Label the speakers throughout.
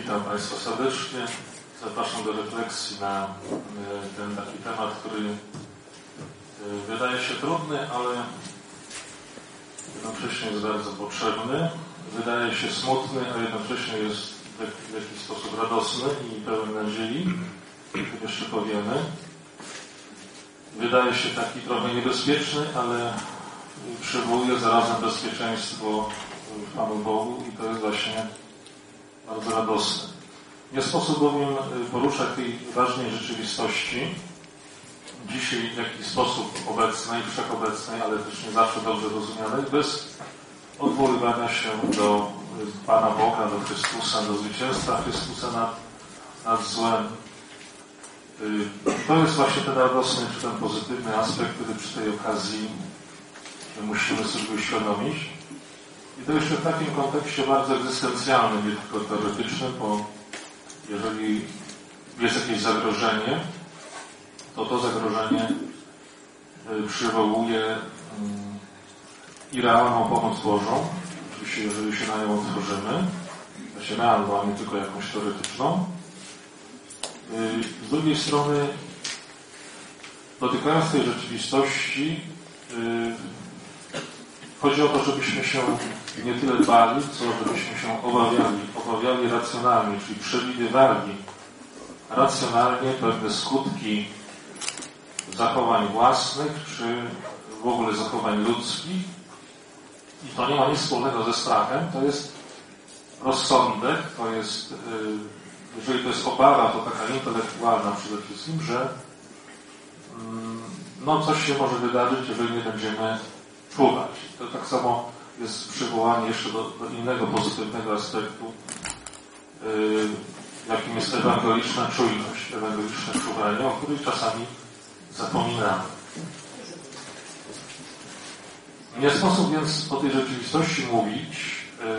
Speaker 1: Witam Państwa serdecznie. Zapraszam do refleksji na ten taki temat, który wydaje się trudny, ale jednocześnie jest bardzo potrzebny. Wydaje się smutny, a jednocześnie jest w jakiś sposób radosny i pełen nadziei. To jeszcze powiemy. Wydaje się taki trochę niebezpieczny, ale przywołuje zarazem bezpieczeństwo Panu Bogu i to jest właśnie bardzo radosne. Nie sposób bowiem poruszać tej ważnej rzeczywistości dzisiaj w jakiś sposób obecnej, wszechobecnej, ale też nie zawsze dobrze rozumianej, bez odwoływania się do Pana Boga, do Chrystusa, do zwycięstwa Chrystusa nad złem. To jest właśnie ten radosny, czy ten pozytywny aspekt, który przy tej okazji musimy sobie uświadomić. I to jeszcze w takim kontekście bardzo egzystencjalnym, nie tylko teoretycznym, bo jeżeli jest jakieś zagrożenie, to zagrożenie przywołuje i realną pomoc Bożą. Oczywiście, jeżeli się na nią otworzymy, właśnie realną, a nie tylko jakąś teoretyczną. Z drugiej strony, dotykając tej rzeczywistości, chodzi o to, żebyśmy się nie tyle bali, co żebyśmy się obawiali racjonalnie, czyli przewidywali racjonalnie pewne skutki zachowań własnych, czy w ogóle zachowań ludzkich. I to nie ma nic wspólnego ze strachem, to jest rozsądek, to jest, jeżeli to jest obawa, to taka intelektualna przede wszystkim, że coś się może wydarzyć, jeżeli nie będziemy czuwać. To tak samo jest przywołanie jeszcze do innego pozytywnego aspektu, jakim jest ewangeliczna czujność, ewangeliczne czuwanie, o których czasami zapominamy. Nie sposób więc o tej rzeczywistości mówić,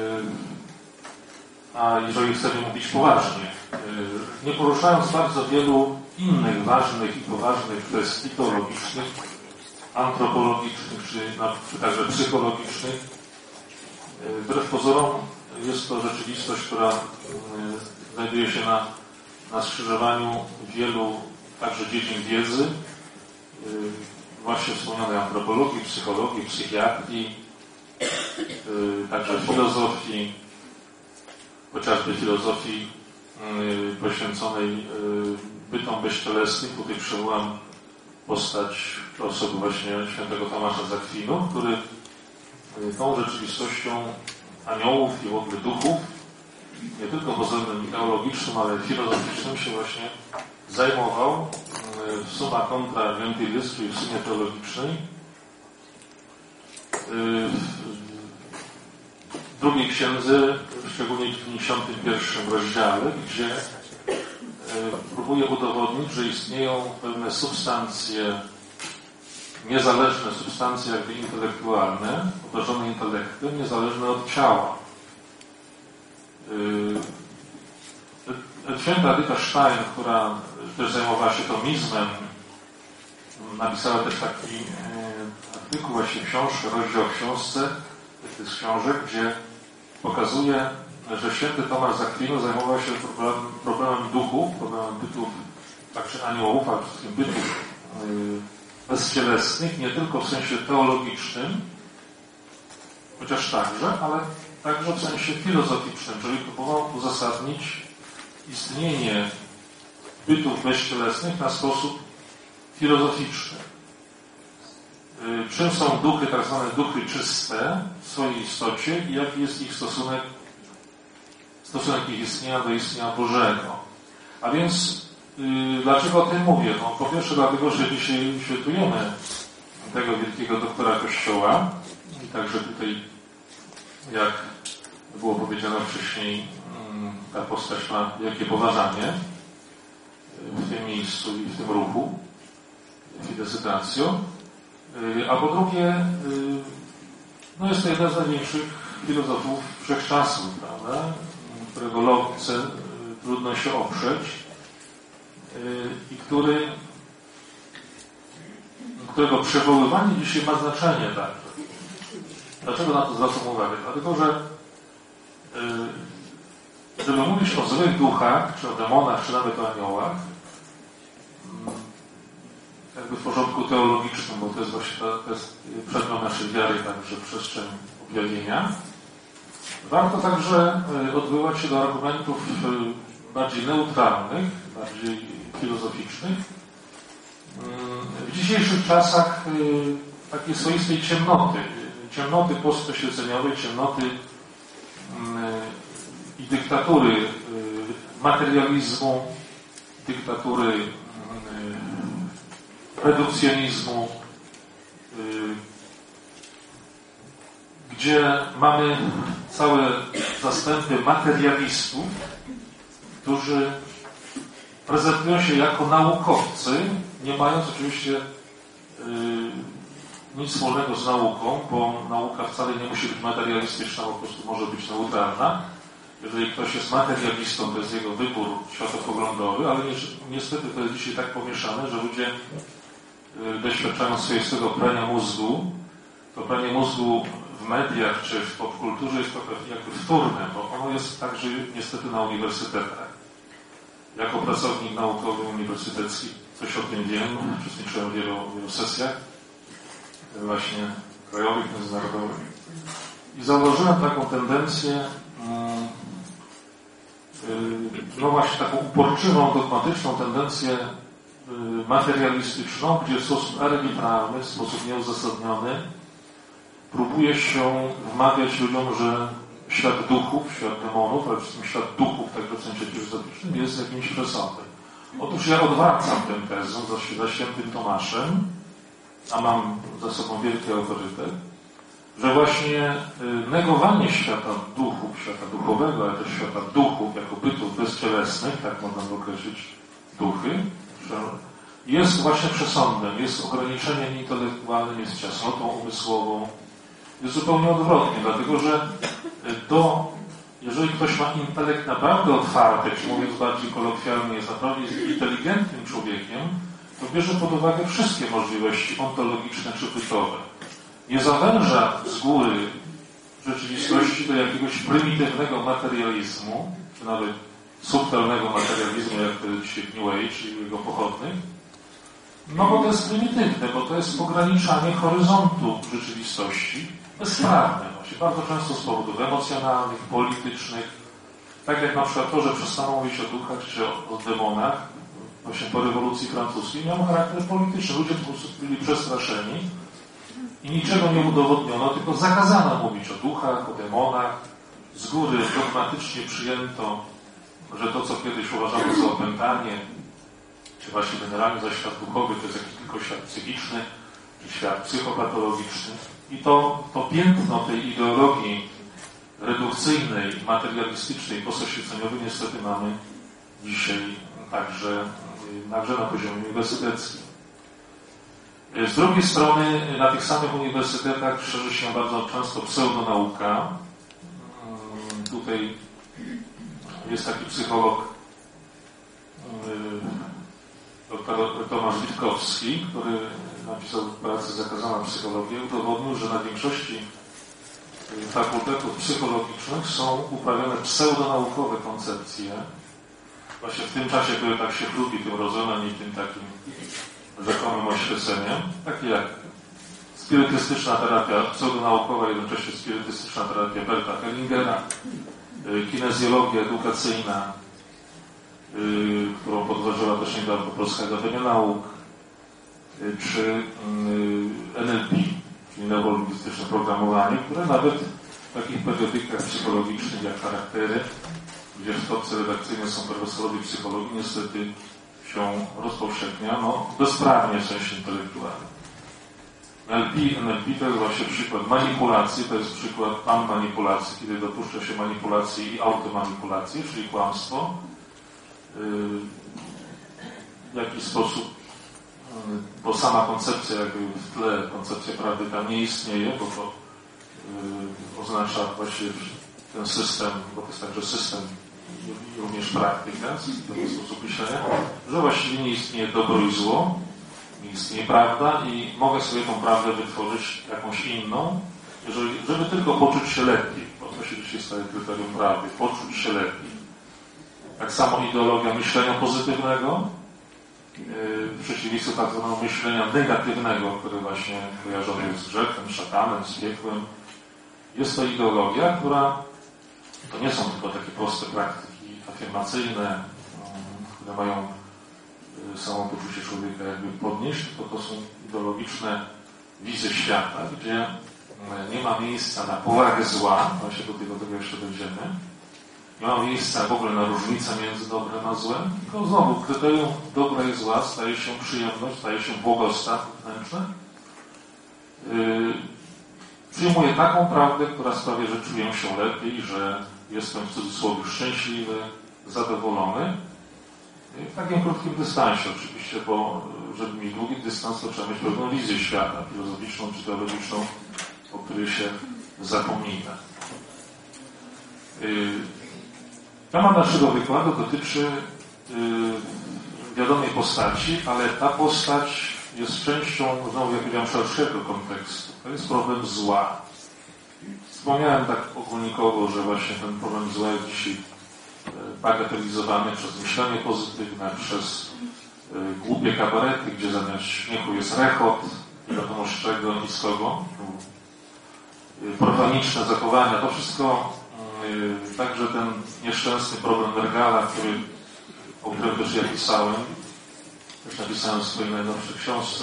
Speaker 1: a jeżeli chcemy mówić poważnie, nie poruszając bardzo wielu innych ważnych i poważnych kwestii teologicznych, antropologicznych, czy także psychologicznych. Wbrew pozorom jest to rzeczywistość, która znajduje się na skrzyżowaniu wielu także dziedzin wiedzy, właśnie wspomnianej antropologii, psychologii, psychiatrii, także filozofii, chociażby filozofii poświęconej bytom bezcielesnym. Tutaj przywołam postać osoby właśnie świętego Tomasza z Akwinu, który tą rzeczywistością aniołów i w ogóle duchów, nie tylko pod względem teologicznym, ale filozoficznym się właśnie zajmował w summa contra gentilis, czyli w sumie teologicznej. W drugiej księdze, szczególnie w 51 rozdziale, gdzie próbuje udowodnić, że istnieją pewne substancje, niezależne substancje jakby intelektualne, otoczone intelektem, niezależne od ciała. Święta Edyta Stein, która też zajmowała się tomizmem, napisała też taki artykuł, właśnie książkę, rozdział w książce, tych książek, gdzie pokazuje, że święty Tomasz z Akwinu zajmował się problemem duchów, problemem bytów, także aniołów, ale wszystkim bytów bezcielesnych, nie tylko w sensie teologicznym, chociaż także, ale także w sensie filozoficznym, czyli próbował uzasadnić istnienie bytów bezcielesnych na sposób filozoficzny. Czym są duchy, tak zwane duchy czyste w swojej istocie i jaki jest ich stosunek ich istnienia do istnienia Bożego. A więc dlaczego o tym mówię? Po pierwsze dlatego, że dzisiaj świętujemy tego wielkiego doktora Kościoła i także tutaj, jak było powiedziane wcześniej, ta postać ma wielkie poważanie w tym miejscu i w tym ruchu Fidesytacjo. A po drugie, jest to jeden z największych filozofów wszechczasów, prawda? Którego logice trudno się oprzeć i którego przywoływanie dzisiaj ma znaczenie także. Dlaczego na to zwracam uwagę? Dlatego, że żeby mówić o złych duchach, czy o demonach, czy nawet o aniołach, jakby w porządku teologicznym, bo to jest właśnie to jest przedmiot naszej wiary, także przestrzeń objawienia, warto także odwoływać się do argumentów bardziej neutralnych, bardziej filozoficznych. W dzisiejszych czasach takiej swoistej ciemnoty postoświęceniowej, ciemnoty i dyktatury materializmu, dyktatury redukcjonizmu, gdzie mamy całe zastępy materialistów, którzy prezentują się jako naukowcy, nie mając oczywiście nic wspólnego z nauką, bo nauka wcale nie musi być materialistyczna, po prostu może być neutralna. Jeżeli ktoś jest materialistą, to jest jego wybór światopoglądowy, ale niestety to jest dzisiaj tak pomieszane, że ludzie doświadczają swoistego prania mózgu. To pranie mózgu w mediach czy w popkulturze jest trochę jakby wtórne, bo ono jest także niestety na uniwersytetach. Jako pracownik naukowy uniwersytecki coś o tym wiem, uczestniczyłem w wielu sesjach właśnie krajowych, międzynarodowych i zauważyłem taką tendencję, no właśnie taką uporczywą, dogmatyczną tendencję materialistyczną, gdzie w sposób arbitralny, w sposób nieuzasadniony próbuje się wmawiać ludziom, że świat duchów, świat demonów, ale przede wszystkim świat duchów, tak w sensie filozoficznym, jest jakimś przesądem. Otóż ja odwracam tę tezę za świętym Tomaszem, a mam za sobą wielki autorytet, że właśnie negowanie świata duchów, świata duchowego, ale też świata duchów jako bytów bezcielesnych, tak można określić duchy, jest właśnie przesądem, jest ograniczeniem intelektualnym, jest ciasnotą umysłową. Jest zupełnie odwrotnie, dlatego że jeżeli ktoś ma intelekt naprawdę otwarty, czy mówiąc bardziej kolokwialnie, jest naprawdę inteligentnym człowiekiem, to bierze pod uwagę wszystkie możliwości ontologiczne czy bytowe. Nie zawęża z góry rzeczywistości do jakiegoś prymitywnego materializmu, czy nawet subtelnego materializmu, jak to jest dzisiaj w New Age, czyli jego pochodnych. No bo to jest prymitywne, bo to jest ograniczanie horyzontu rzeczywistości, bezprawne właśnie, bardzo często z powodów emocjonalnych, politycznych, tak jak na przykład to, że przestaną mówić o duchach czy o demonach, właśnie po rewolucji francuskiej, miało charakter polityczny. Ludzie po prostu byli przestraszeni i niczego nie udowodniono, tylko zakazano mówić o duchach, o demonach. Z góry dogmatycznie przyjęto, że to, co kiedyś uważano za opętanie, czy właśnie generalnie za świat duchowy, to jest jakiś tylko świat psychiczny, czy świat psychopatologiczny. I to piętno tej ideologii redukcyjnej, materialistycznej, postoświęceniowej niestety mamy dzisiaj także na poziomie uniwersyteckim. Z drugiej strony na tych samych uniwersytetach szerzy się bardzo często pseudonauka. Tutaj jest taki psycholog dr Tomasz Witkowski, który napisał pracę Zakazana psychologia, udowodnił, że na większości fakultetów psychologicznych są uprawiane pseudonaukowe koncepcje. Właśnie w tym czasie, który tak się chlubi tym rozumem i tym takim rzekomym oświeceniem, takie jak spirytystyczna terapia pseudonaukowa, jednocześnie spirytystyczna terapia Berta Hellingera, kinezjologia edukacyjna, którą podważyła też niedawno Polska Akademia Nauk, czy NLP, czyli neurolingwistyczne programowanie, które nawet w takich periodykach psychologicznych jak Charaktery, gdzie w stopce redakcyjnej są profesorowie psychologii, niestety się rozpowszechnia, bezprawnie w sensie intelektualnym. NLP to jest właśnie przykład manipulacji, to jest przykład manipulacji, kiedy dopuszcza się manipulacji i automanipulacji, czyli kłamstwo. W jakiś sposób, bo sama koncepcja jakby w tle, koncepcja prawdy tam nie istnieje, bo to oznacza właściwie ten system, bo to jest także system i również praktyka, ten sposób myślenia, że właściwie nie istnieje dobro i zło, nie istnieje prawda i mogę sobie tą prawdę wytworzyć jakąś inną, żeby tylko poczuć się lepiej, bo to się dzisiaj staje kryterium prawdy, poczuć się lepiej. Tak samo ideologia myślenia pozytywnego, w przeciwieństwie tak zwanego myślenia negatywnego, które właśnie kojarzone jest z grzechem, szatanem, z piekłem. Jest to ideologia, która to nie są tylko takie proste praktyki afirmacyjne, które mają samopoczucie człowieka jakby podnieść, tylko to są ideologiczne wizy świata, gdzie nie ma miejsca na powagę zła, właśnie do tego jeszcze dojdziemy. Nie ma miejsca w ogóle na różnicę między dobrem a złem, tylko znowu kryterium dobra i zła staje się przyjemność, staje się błogostan wewnętrzny. Przyjmuję taką prawdę, która sprawia, że czuję się lepiej, że jestem w cudzysłowie szczęśliwy, zadowolony. W takim krótkim dystansie oczywiście, bo żeby mieć długi dystans, to trzeba mieć pewną wizję świata, filozoficzną czy teologiczną, o której się zapomina. Temat naszego wykładu dotyczy wiadomej postaci, ale ta postać jest częścią, znowu jak powiedziałem, szerszego kontekstu. To jest problem zła. Wspomniałem tak ogólnikowo, że właśnie ten problem zła jest dzisiaj bagatelizowany przez myślenie pozytywne, przez głupie kabarety, gdzie zamiast śmiechu jest rechot, nie wiadomo z czego i z kogo. Profaniczne zachowania, to wszystko, także ten nieszczęsny problem Nergala, o którym też ja pisałem, też napisałem w swojej najnowszej książce,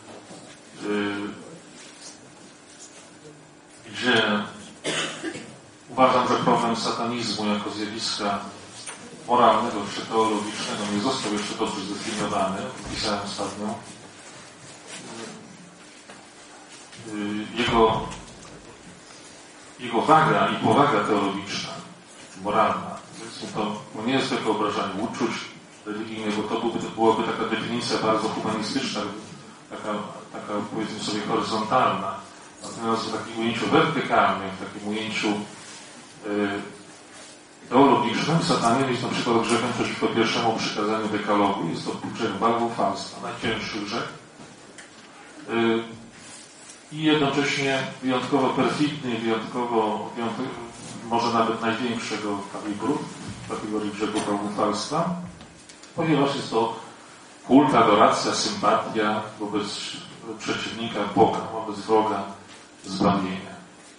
Speaker 1: gdzie uważam, że problem satanizmu jako zjawiska moralnego czy teologicznego nie został jeszcze dobrze zdefiniowany. Pisałem ostatnio. Jego waga i powaga teologiczna, moralna, to nie jest tylko obrażanie uczuć religijnych, bo to byłaby taka definicja bardzo humanistyczna, taka powiedzmy sobie horyzontalna. Natomiast w takim ujęciu wertykalnym, w takim ujęciu teologicznym satanizm jest na przykład grzechem przeciwko pierwszemu przykazaniu dekalogu. Jest to grzech bałwochwalstwa, najcięższy grzech. I jednocześnie wyjątkowo perfidny, wyjątkowo może nawet największego kalibru w kategorii grzechu bałwochwalstwa, ponieważ jest to kult, adoracja, sympatia wobec przeciwnika Boga, wobec wroga zbawienia.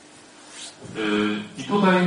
Speaker 1: I tutaj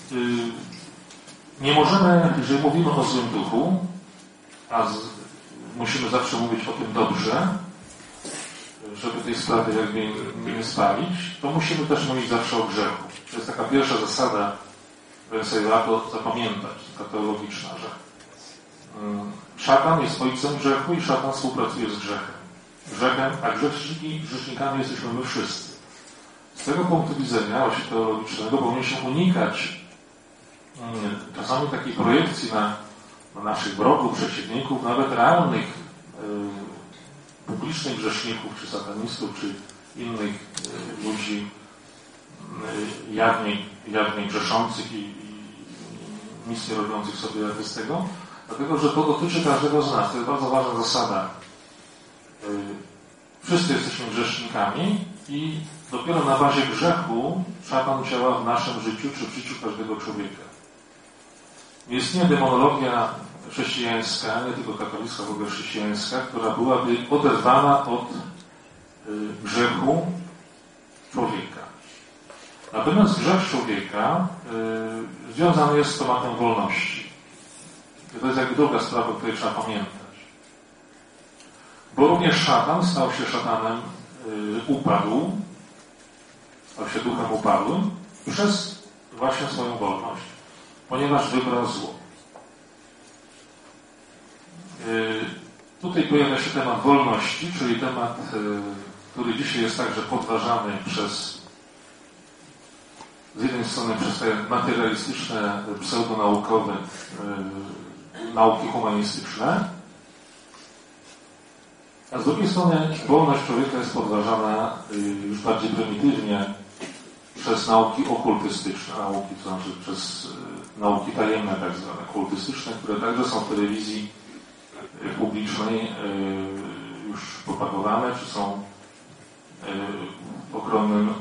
Speaker 1: nie możemy, jeżeli mówimy o złym duchu, musimy zawsze mówić o tym dobrze, żeby tej sprawy jakby nie spalić, to musimy też mówić zawsze o grzechu. To jest taka pierwsza zasada, którą sobie warto zapamiętać, taka teologiczna, że szatan jest ojcem grzechu i szatan współpracuje z grzechem, a grzesznikami jesteśmy my wszyscy. Z tego punktu widzenia właśnie teologicznego powinniśmy unikać czasami takiej projekcji na naszych wrogów, przeciwników, nawet realnych publicznych grzeszników, czy satanistów, czy innych ludzi jawnie grzeszących i nic nie robiących sobie jakby z tego, dlatego, że to dotyczy każdego z nas. To jest bardzo ważna zasada. Wszyscy jesteśmy grzesznikami i dopiero na bazie grzechu szatan działa w naszym życiu, czy w życiu każdego człowieka. Nie istnieje demonologia chrześcijańska, nie tylko katolicka, w ogóle chrześcijańska, która byłaby oderwana od grzechu człowieka. Natomiast grzech człowieka związany jest z tematem wolności. I to jest jakby druga sprawa, o której trzeba pamiętać. Bo również szatan stał się szatanem stał się duchem upadłym przez właśnie swoją wolność, ponieważ wybrał zło. Tutaj pojawia się temat wolności, czyli temat, który dzisiaj jest także podważany z jednej strony przez te materialistyczne, pseudonaukowe nauki humanistyczne, a z drugiej strony wolność człowieka jest podważana już bardziej prymitywnie przez nauki okultystyczne, to znaczy przez nauki tajemne, tak zwane okultystyczne, które także są w telewizji publicznej już propagowane, czy są w ogromnym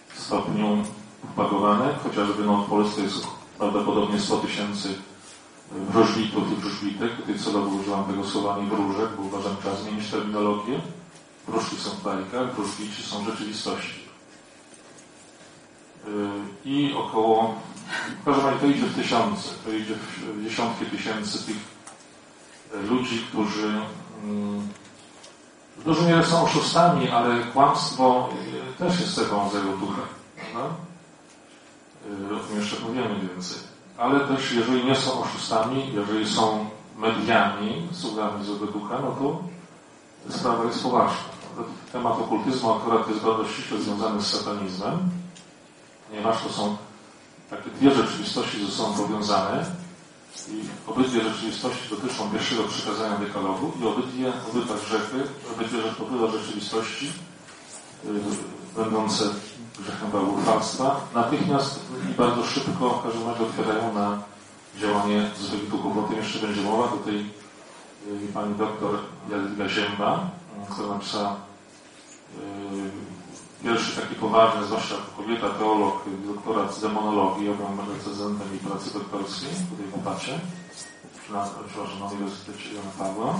Speaker 1: stopniu propagowane, chociażby w Polsce jest prawdopodobnie 100 000 wróżbitów i wróżbitek. Tutaj celowo użyłam tego słowa nie wróżek, bo uważam, że trzeba zmienić terminologię. Wróżki są w bajkach, wróżbici są w rzeczywistości. I około, w każdym razie to idzie w tysiące, to idzie w dziesiątki tysięcy tych ludzi, którzy w dużej mierze są oszustami, ale kłamstwo też jest cechą złego ducha. O tym jeszcze powiemy więcej. Ale też jeżeli nie są oszustami, jeżeli są mediami, sługami złego ducha, no to sprawa jest poważna. Temat okultyzmu akurat jest bardzo ściśle związany z satanizmem, ponieważ to są takie dwie rzeczywistości ze sobą powiązane i obydwie rzeczywistości dotyczą pierwszego przykazania dekalogu i obydwa rzeczywistości będące grzechem bałwochwalstwa natychmiast i bardzo szybko w każdym razie otwierają na działanie złych duchów. O tym jeszcze będzie mowa. Tutaj pani doktor Jadwiga Zięba, która napisała pierwszy taki poważny, zwłaszcza kobieta, teolog, doktorat z demonologii, ja byłem recenzentem jej pracy doktorskiej, tutaj w Opacie, przepraszam, na Uniwersytecie Jana Pawła.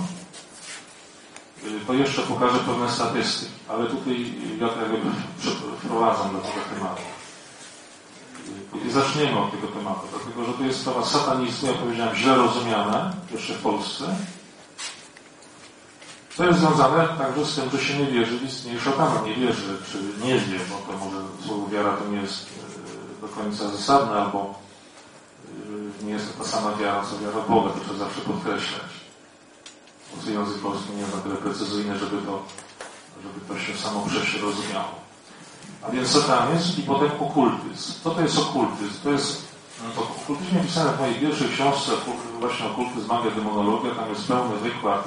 Speaker 1: To jeszcze pokażę pewne statystyki, ale tutaj ja jakby wprowadzam do tego tematu. I zaczniemy od tego tematu, dlatego że to jest sprawa satanizmu, ja powiedziałem, źle rozumiana, jeszcze w Polsce. To jest związane także z tym, że się nie wierzy w istnienie szatana. Nie wierzy, czy nie wie, bo to może słowo wiara to nie jest do końca zasadne, albo nie jest to ta sama wiara, co wiara w Boga, to trzeba zawsze podkreślać. Bo język polski nie jest na tyle precyzyjny, żeby to się samo przez się rozumiało. A więc satanizm i potem okultyzm. Co to jest okultyzm? To jest o okultyzmie pisałem w mojej pierwszej książce, właśnie okultyzm, magia, demonologia. Tam jest pełny wykład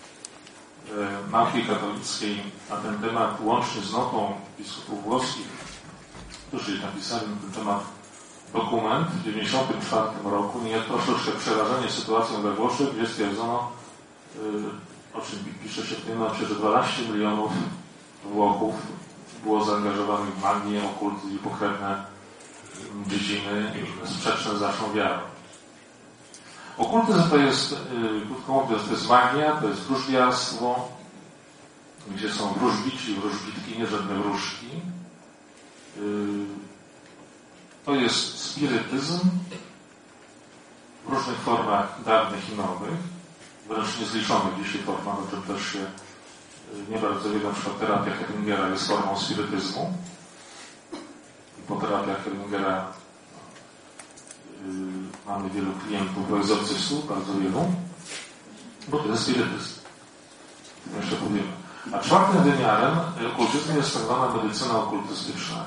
Speaker 1: nauki katolickiej na ten temat, łącznie z notą biskupów włoskich, którzy napisali na ten temat dokument w 1994 roku. Nie troszeczkę przerażenie sytuacją we Włoszech, gdzie stwierdzono, o czym pisze się w tym nocie, że 12 milionów Włochów było zaangażowanych w magię, okultyzm i pokrewne dziedziny sprzeczne z naszą wiarą. Okultyzm to jest, krótko mówiąc, to jest magia, to jest wróżbiarstwo, gdzie są wróżbici, wróżbitki, nie żadne wróżki. To jest spirytyzm w różnych formach dawnych i nowych, wręcz niezliczonych dzisiaj formach, o czym też się nie bardzo wie, na przykład terapia Hellingera jest formą spirytyzmu. Po terapiach Hellingera mamy wielu klientów, egzorcystów, bardzo wielu, bo to jest spirytyzm. Jeszcze powiemy. A czwartym wymiarem okultyzmu jest tak zwana medycyna okultystyczna.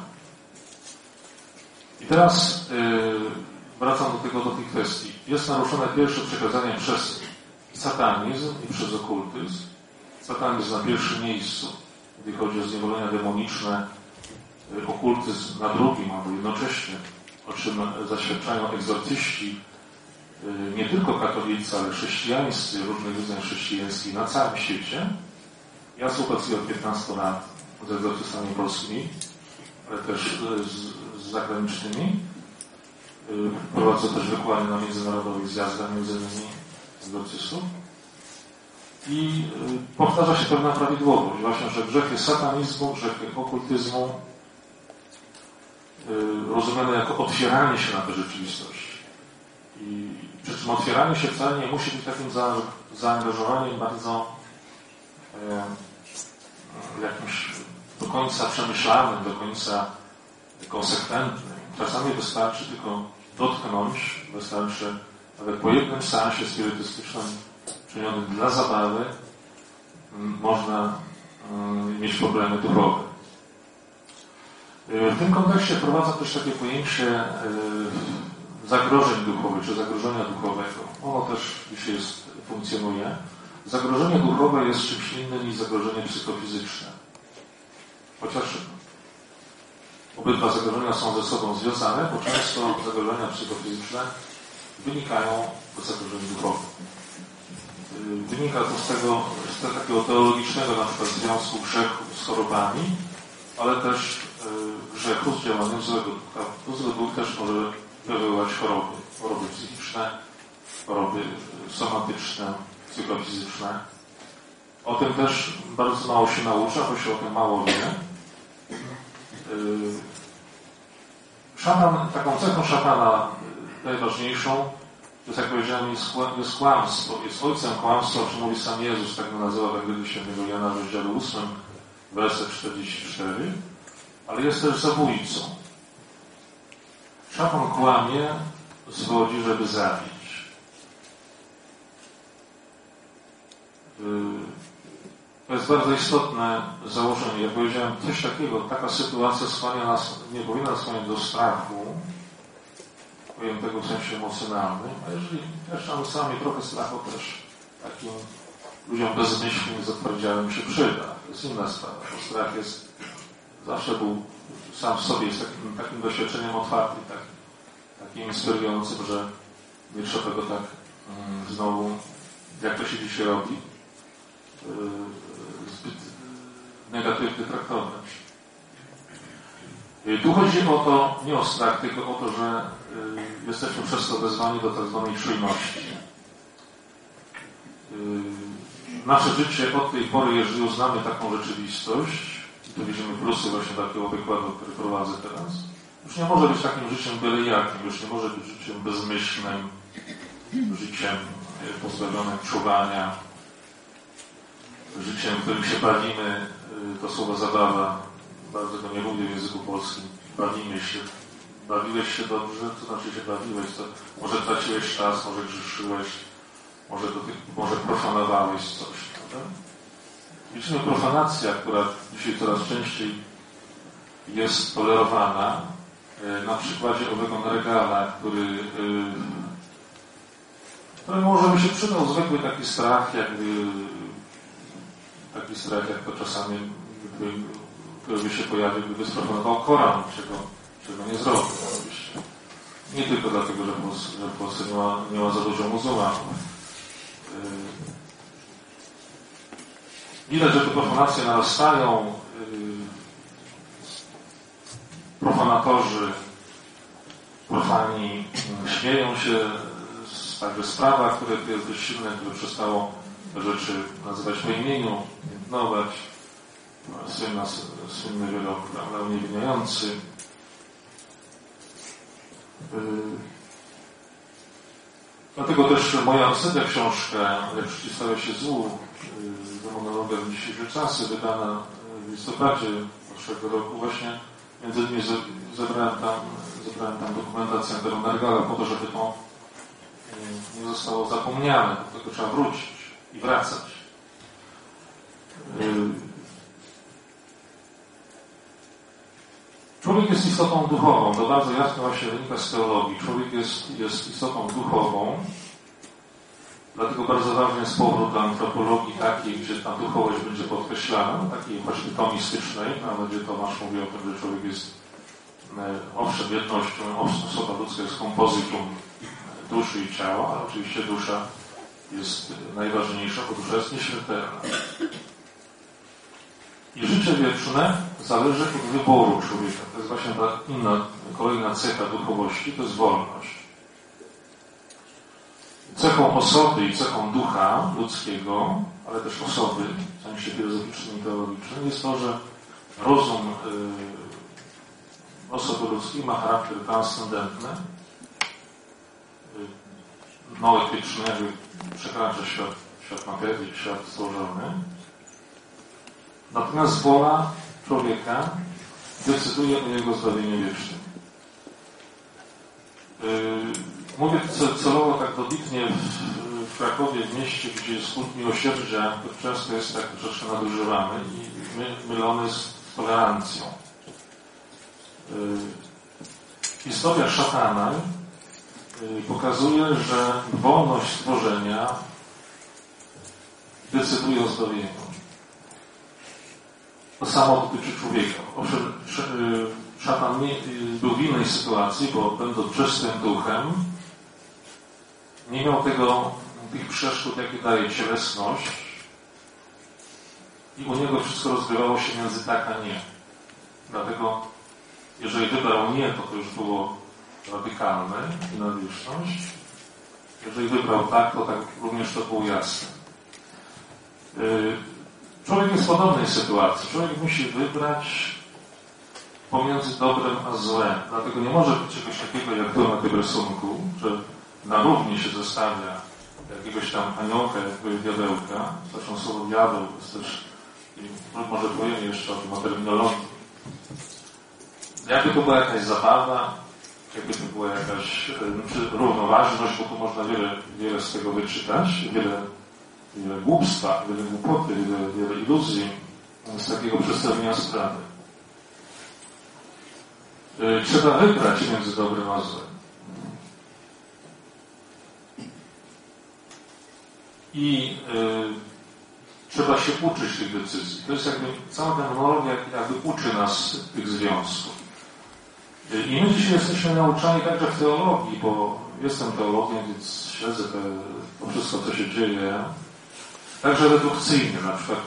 Speaker 1: I teraz wracam do tej kwestii. Jest naruszone pierwsze przekazanie przez satanizm i przez okultyzm. Satanizm na pierwszym miejscu, gdy chodzi o zniewolenia demoniczne, okultyzm na drugim, albo jednocześnie, o czym zaświadczają egzorcyści, nie tylko katolicy, ale chrześcijańscy, różnych wyznań chrześcijańskich na całym świecie. Ja współpracuję od 15 lat z egzorcystami polskimi, ale też z zagranicznymi. Prowadzę też wykłady na międzynarodowych zjazdach, między innymi egzorcystów. I powtarza się pewna prawidłowość, właśnie, że grzechy satanizmu, grzechy okultyzmu rozumiane jako otwieranie się na te rzeczywistości. I przy czym otwieranie się wcale nie musi być takim zaangażowaniem bardzo jakimś do końca przemyślanym, do końca konsekwentnym. Czasami wystarczy tylko dotknąć, wystarczy nawet po jednym seansie spirytystycznym czynionym dla zabawy można mieć problemy duchowe. W tym kontekście wprowadza też takie pojęcie zagrożeń duchowych, czy zagrożenia duchowego. Ono też dzisiaj funkcjonuje. Zagrożenie duchowe jest czymś innym niż zagrożenie psychofizyczne. Chociaż obydwa zagrożenia są ze sobą związane, bo często zagrożenia psychofizyczne wynikają z zagrożeń duchowych. Wynika to z takiego teologicznego na przykład związku grzechu z chorobami, ale też grzechu z działaniem złego ducha. Zły duch też może wywoływać choroby psychiczne, choroby somatyczne, psychofizyczne. O tym też bardzo mało się naucza, bo się o tym mało wie. Szatan, taką cechą szatana najważniejszą, to jest, jak powiedziałem, jest kłamstwo. Jest ojcem kłamstwa, o czym mówi sam Jezus, tak go nazywa w Ewangelii Świętego Jana w rozdziale 8, werset 44, ale jest też zabójcą. Szatan kłamie, zwodzi, żeby zabić. To jest bardzo istotne założenie. Jak powiedziałem, coś takiego, taka sytuacja skłania nas, nie powinna nas skłaniać do strachu, powiem tego w sensie emocjonalnym, a jeżeli też mamy sami trochę strachu, też takim ludziom bezmyślnym, zatwardziałym się przyda. To jest inna sprawa, bo strach jest, zawsze był sam w sobie, jest takim doświadczeniem otwartym, takim inspirującym, że nie trzeba go tak znowu, jak to się dzisiaj robi, zbyt negatywnie traktować. Tu chodzi o to, nie o strach, tylko o to, że jesteśmy przez to wezwani do tak zwanej czujności. Nasze życie od tej pory, jeżeli uznamy taką rzeczywistość, i tu widzimy plusy właśnie takiego wykładu, który prowadzę teraz, już nie może być takim życiem byle jakim, już nie może być życiem bezmyślnym, życiem pozbawionym czuwania, życiem, w którym się bawimy, to słowo zabawa, bardzo go nie lubię w języku polskim, bawimy się. Bawiłeś się dobrze, to znaczy się bawiłeś, to może traciłeś czas, może grzeszyłeś, może profanowałeś coś, prawda? Widzimy profanacja, która dzisiaj coraz częściej jest tolerowana, na przykładzie owego regala, który może by się przydał zwykły taki strach, jak to czasami który by się pojawił, gdyby sprofanował Koran, czego nie zrobił oczywiście. Nie tylko dlatego, że w Polsce nie ma za dużo muzułmanów. Widać, że te profanacje narastają. Profanatorzy, profani śmieją się także z prawa, które tu jest dość silne, które przestało te rzeczy nazywać po imieniu, piętnować. Słynny wyrok, prawda, uniewinniający. Dlatego też moja ostatnia książka, jak przeciwstawia się złu, demonologia w dzisiejsze czasy, wydana w listopadzie zeszłego roku, właśnie między innymi zebrałem tam dokumentację tego Nergala po to, żeby to nie zostało zapomniane, do tego trzeba wrócić i wracać. Człowiek jest istotą duchową, to bardzo jasno właśnie wynika z teologii. Człowiek jest istotą duchową, dlatego bardzo ważny jest powrót do antropologii takiej, gdzie ta duchowość będzie podkreślana, takiej właśnie tomistycznej, gdzie Tomasz mówi o tym, że człowiek jest owszem jednością, osoba ludzka jest kompozytum duszy i ciała, ale oczywiście dusza jest najważniejsza, bo dusza jest nieśmiertelna. I życie wieczne zależy od wyboru człowieka. To jest właśnie ta kolejna cecha duchowości, to jest wolność. Cechą osoby i cechą ducha ludzkiego, ale też osoby, w sensie filozoficznym i teologicznym, jest to, że rozum osoby ludzkiej ma charakter transcendentny, noetyczny, jakby przekracza świat materii, świat stworzony. Natomiast wola człowieka decyduje o jego zbawieniu wiecznym. Mówię celowo tak dobitnie w Krakowie, w mieście, gdzie jest kult miłosierdzia, to często jest tak troszeczkę nadużywany i mylony z tolerancją. Historia szatana pokazuje, że wolność stworzenia decyduje o zbawieniu. To samo dotyczy człowieka. Szatan nie był w innej sytuacji, bo będąc czystym duchem, nie miał tych przeszkód, jakie daje cielesność, i u niego wszystko rozgrywało się między tak a nie. Dlatego, jeżeli wybrał nie, to już było radykalne i na wieczność. Jeżeli wybrał tak, to tak również to było jasne. Człowiek jest w podobnej sytuacji. Człowiek musi wybrać pomiędzy dobrem a złem. Dlatego nie może być czegoś takiego jak tu na tym rysunku, że na równi się zostawia jakiegoś tam aniołka, jakby diabełka. Zresztą słowo diabeł to jest też, może powiemy jeszcze o tym, o terminologii. Jakby to była jakaś zabawa, jakby to była jakaś równoważność, bo tu można wiele z tego wyczytać, wiele głupstwa, wiele głupoty, wiele iluzji z takiego przedstawienia sprawy. Trzeba wybrać między dobrem a złem. I trzeba się uczyć tych decyzji. To jest jakby cała terminologia jakby uczy nas tych związków. I my dzisiaj jesteśmy nauczani także w teologii, bo jestem teologiem, więc śledzę to wszystko, co się dzieje. Także redukcyjnie, na przykład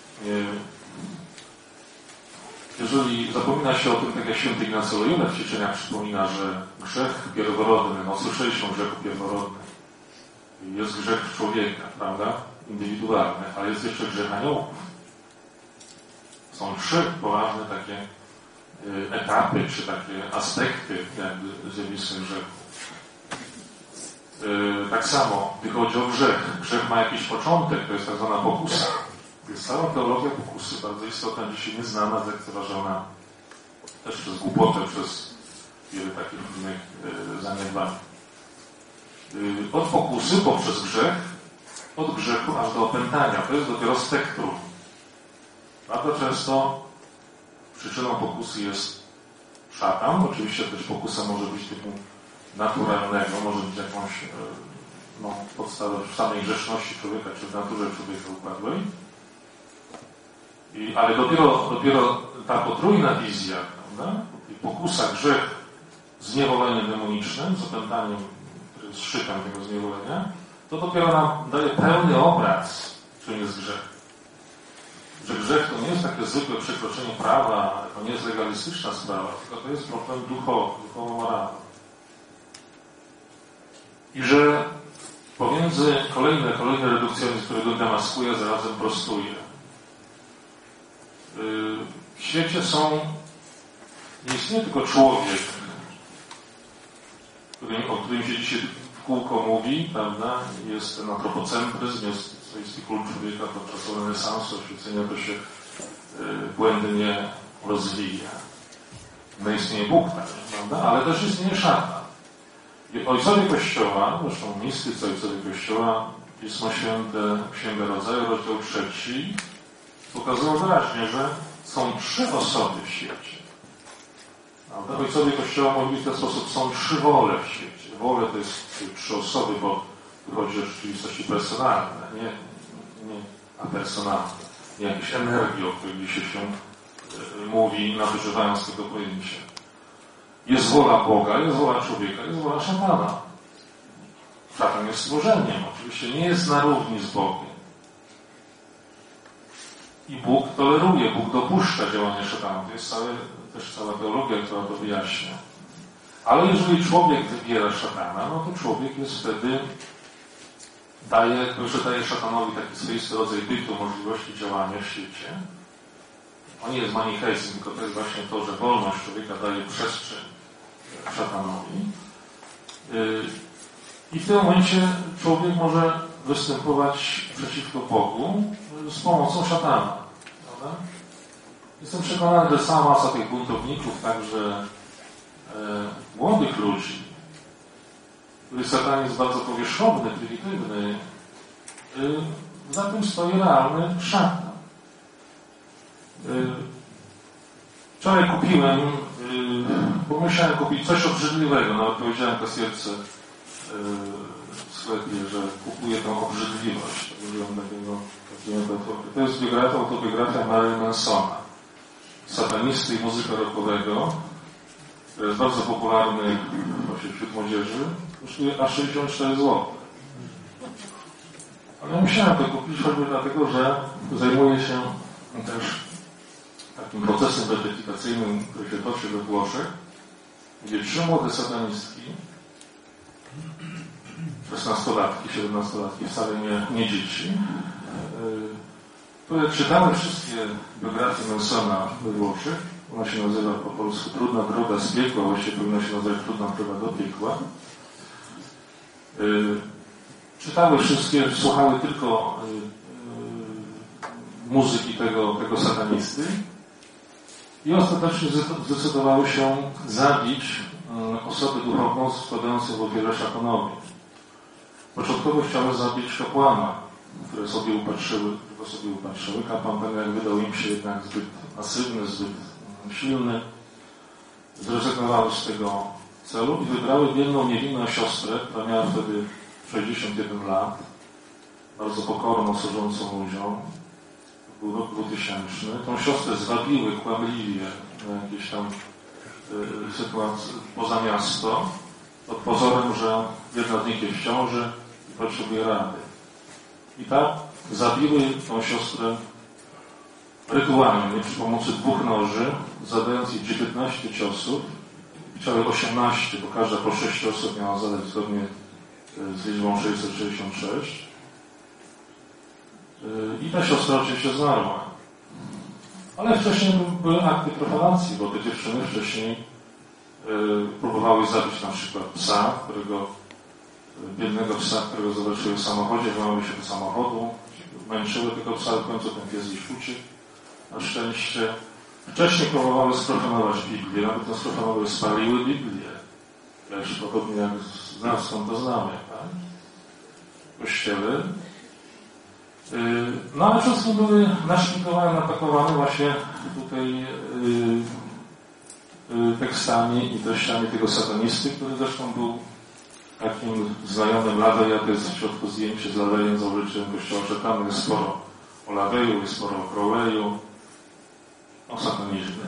Speaker 1: jeżeli zapomina się o tym, tak jak święty Ignacy Loyola w ćwiczeniach przypomina, że grzech pierworodny, słyszeliśmy o grzechu pierworodnym, jest grzech człowieka, prawda? Indywidualny, ale jest jeszcze grzech aniołów. Są 3 poważne takie etapy, czy takie aspekty jakby zjawiska grzechu. Tak samo, gdy chodzi o grzech. Grzech ma jakiś początek, to jest tak zwana pokusa. Jest cała teologia pokusy, bardzo istotna, dzisiaj nieznana, zlekceważona też przez głupotę, przez wiele takich różnych zaniedbań. Od pokusy poprzez grzech, od grzechu aż do opętania. To jest dopiero spektrum. Bardzo często przyczyną pokusy jest szatan. Oczywiście też pokusa może być typu naturalnego, może być jakąś podstawą w samej grzeszności człowieka, czy w naturze człowieka upadłej. Ale dopiero ta potrójna wizja, prawda? Pokusa, grzech, zniewolenie demoniczne, z opętaniem, który jest szczytem tego zniewolenia, to dopiero nam daje pełny obraz, czym jest grzech. Że grzech to nie jest takie zwykłe przekroczenie prawa, to nie jest legalistyczna sprawa, tylko to jest problem duchowo-moralny. I że pomiędzy kolejny redukcjonizm, którego demaskuje, zarazem prostuje. W świecie nie istnieje tylko człowiek, o którym się dzisiaj w kółko mówi, prawda? Jest ten antropocentryzm, jest swoisty kult człowieka podczas renesansu, oświecenia, to się błędnie rozwija. No istnieje Bóg, prawda? Ale też istnieje szatan. I ojcowie Kościoła, zresztą mistycy ojcowie Kościoła, Pismo Święte, Księga Rodzaju, rozdział 3, pokazują wyraźnie, że są 3 osoby w świecie. Prawda? Ojcowie Kościoła mówili w ten sposób, są 3 wole w świecie. Wole to jest 3 osoby, bo tu chodzi o rzeczywistości personalne, nie apersonalne, nie jakieś energii, o której dzisiaj się mówi, nadużywając tego pojęcia. Jest wola Boga, jest wola człowieka, jest wola szatana. Szatan jest stworzeniem, oczywiście nie jest na równi z Bogiem. I Bóg toleruje, Bóg dopuszcza działanie szatana. To jest też cała teologia, która to wyjaśnia. Ale jeżeli człowiek wybiera szatana, no to człowiek jest wtedy daje szatanowi taki swoisty rodzaj bytu, możliwości działania w świecie. On nie jest manicheizm, tylko to jest właśnie to, że wolność człowieka daje przestrzeń szatanowi. I w tym momencie człowiek może występować przeciwko Bogu z pomocą szatana. Prawda? Jestem przekonany, że cała masa tych buntowników, także młodych ludzi, których szatan jest bardzo powierzchowny, prymitywny, za tym stoi realny szatan. Wczoraj kupiłem, bo musiałem kupić coś obrzydliwego, nawet powiedziałem kasjerce w sklepie, że kupuję tą obrzydliwość. To jest autobiografia Marilyn Mansona, satanisty i muzyka rockowego, który jest bardzo popularny właśnie wśród młodzieży, kosztuje aż 64 zł. Ale ja musiałem to kupić choćby dlatego, że zajmuję się też takim procesem weryfikacyjnym, który się toczy we Włoszech, gdzie 3 młode satanistki 16-latki, 17-latki, wcale nie dzieci, które czytały wszystkie biografie Mansona we Włoszech. Ona się nazywa po polsku Trudna droga z piekła, właściwie powinna się nazywać Trudna droga do piekła. Czytały wszystkie, słuchały tylko muzyki tego satanisty i ostatecznie zdecydowały się zabić osobę duchowną składającą w ofierę szatanowi. Początkowo chciały zabić kapłana, które sobie upatrzyły. Kapłan ten, jak wydał im się jednak zbyt masywny, zbyt silny, zrezygnowały z tego celu i wybrały biedną, niewinną siostrę, która miała wtedy 61 lat, bardzo pokorną, służącą ludziom. To był rok 2000. Tą siostrę zwabiły kłamliwie na jakieś tam sytuacje poza miasto, pod pozorem, że jedna z nich jest w ciąży i potrzebuje rady. I tak zabiły tą siostrę rytualnie, przy pomocy 2 noży, zadając jej 19 ciosów. Chciały 18, bo każda po 6 osób miała zadać zgodnie z liczbą 666. I ta siostra oczywiście zmarła. Ale wcześniej były akty profanacji, bo te dziewczyny wcześniej próbowały zabić na przykład psa, biednego psa, którego zobaczyły w samochodzie, włamały się do samochodu, męczyły tego psa, w końcu ten pies gdzieś uciekł. Na szczęście wcześniej próbowały sprofanować Biblię, nawet to sprofanowały, spaliły Biblię. Też podobnie jak z nas, skąd to znamy, tak? W kościele. No ale wszystko były naszpikowane, atakowane właśnie tutaj tekstami i treściami tego satanisty, który zresztą był takim znajomym Laweja. To jest w środku zdjęcie z Lawejem, założycielem kościoła Szetanu. Jest sporo o Laweju, jest sporo o Crowleyu, o satanizmie.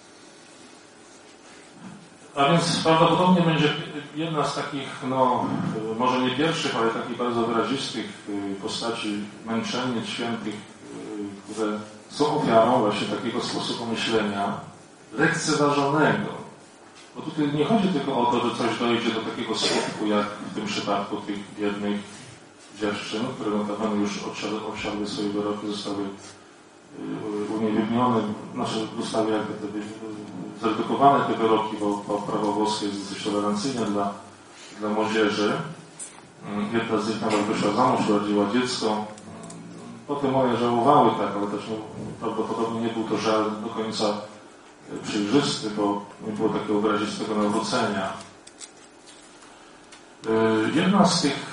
Speaker 1: A więc prawdopodobnie będzie jedna z takich, no może nie pierwszych, ale takich bardzo wyrazistych postaci męczennic świętych, które są ofiarą właśnie takiego sposobu myślenia lekceważonego. Bo tutaj nie chodzi tylko o to, że coś dojdzie do takiego skutku, jak w tym przypadku tych biednych dziewczyn, które notabene już odsiadły swoje wyroki, zostały uniewinnione, zostały jakby zredukowane te wyroki, bo prawo włoskie jest dosyć tolerancyjne dla młodzieży. Jedna z nich nawet wyszła za mąż, urodziła dziecko. Potem one żałowały, tak, ale też prawdopodobnie nie był to żal do końca przejrzysty, bo nie było takiego wyrazistego nawrócenia. Jedna z tych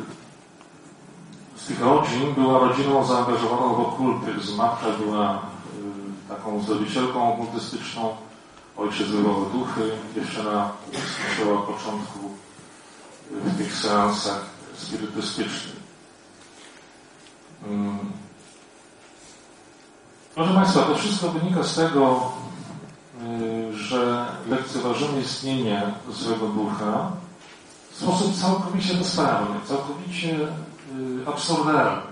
Speaker 1: rodzin była rodziną zaangażowaną w okultyzm. Matka była taką zdrowicielką okultystyczną, ojciec wywoływał duchy. Dziewczyna skończyła na początku w tych seansach spirytystycznych. Proszę Państwa, to wszystko wynika z tego, że lekceważymy istnienie złego ducha w sposób całkowicie bezprawny, całkowicie absurdalny.